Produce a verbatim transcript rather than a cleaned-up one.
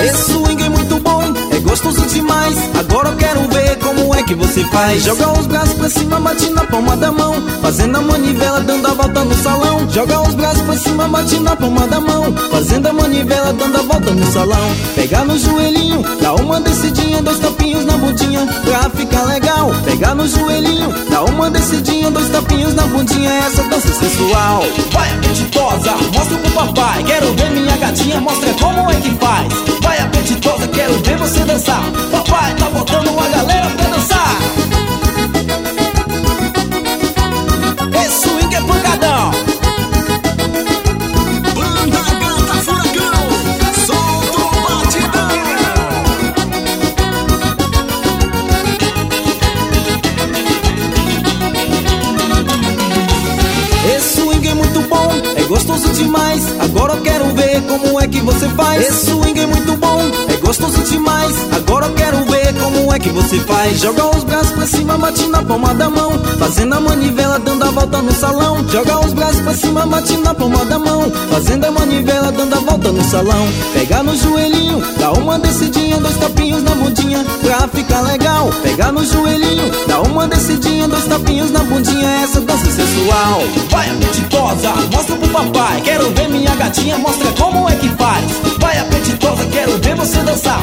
Esse swing é muito bom, é gostoso demais. Agora eu quero ver como é que você faz. Joga os braços pra cima, bate na palma da mão, fazendo a manivela, dando a volta no salão. Joga os braços pra cima, bate na palma da mão, fazendo a manivela, dando a volta no salão. Pega no joelhinho, dá uma descidinha, dois tapinhos na bundinha, pra ficar legal. Pega no joelhinho, dá uma descidinha, dois tapinhos na bundinha, essa dança sensual. Vai apetitosa, mostra pro papai, quero ver minha gatinha, mostra como é que faz. Vai apetitosa, quero ver você dançar. Papai tá botando uma galera pra dançar. Esse swing é pancadão. Banda Gata Furacão, solta o batidão. Esse swing é muito bom, é gostoso demais. Agora eu quero ver como é que você faz. Esse swing é muito bom, é gostoso demais. Agora eu quero ver como é que você faz. Joga os braços pra cima, bate na palma da mão, fazendo a manivela, dando a volta no salão. Joga os braços pra cima, bate na palma da mão, fazendo a manivela, dando a volta no salão. Pega no joelhinho, dá uma descidinha, dois tapinhos na bundinha, pra ficar legal. Pega no joelhinho, dá uma descidinha, dois tapinhos na bundinha, essa dança sensual. Vai apetitosa, mostra pro papai, quero ver minha gatinha, mostra como é que faz. Vai apetitosa, quero ver você dançar.